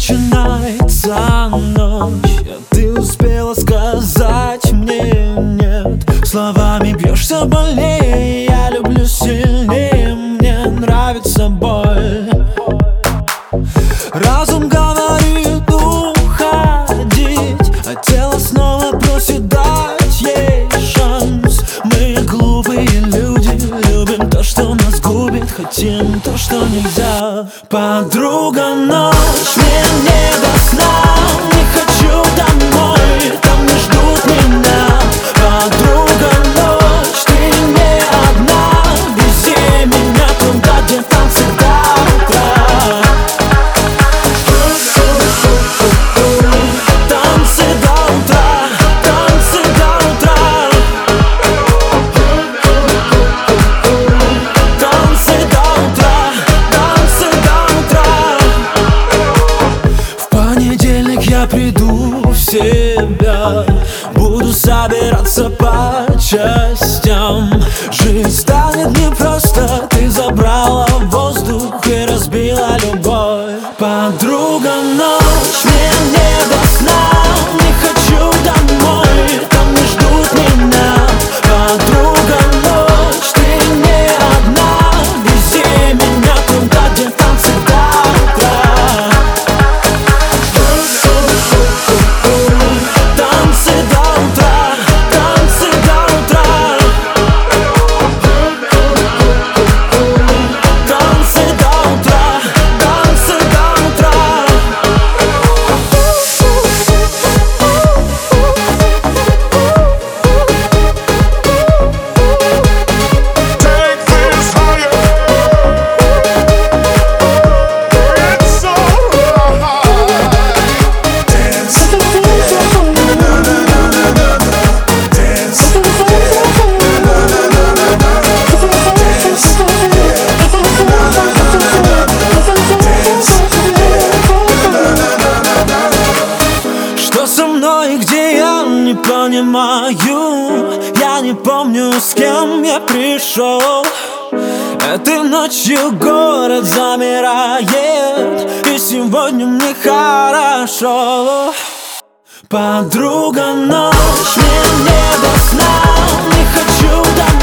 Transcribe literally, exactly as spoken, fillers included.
Начинается ночь, а ты успела сказать мне нет. Словами бьешься больнее, я люблю сильнее, мне нравится боль. Разум говорит уходить, а тело снова просит дать ей шанс. Мы глупые люди, любим то, что нас губит, хотим то, что нельзя. Подруга, ночь, мне не до сна, не хочу домой, там не ждут меня. Подруга, ночь, ты не одна, вези меня туда, где там всегда утро. Танцы до утра, танцы до утра, танцы до утра, танцы до утра. В понедельник я приду в себя, буду собираться по частям. Жизнь станет непросто, ты забрала воздух и разбила любовь. Подруга, ночь, мне не до сна, не хочу домой, там не ждут меня. Подруга, ночь, ты не одна, вези меня туда, где там всегда утро. Танцы до утра, танцы до утра, танцы до утра, танцы до утра. Take this higher. It's alright. Dance. Что со мной и где я, не понимаю. Я не помню, с кем я пришел. Этой ночью город замирает, и сегодня мне хорошо. Подруга, ночь, мне не до сна, не хочу домой.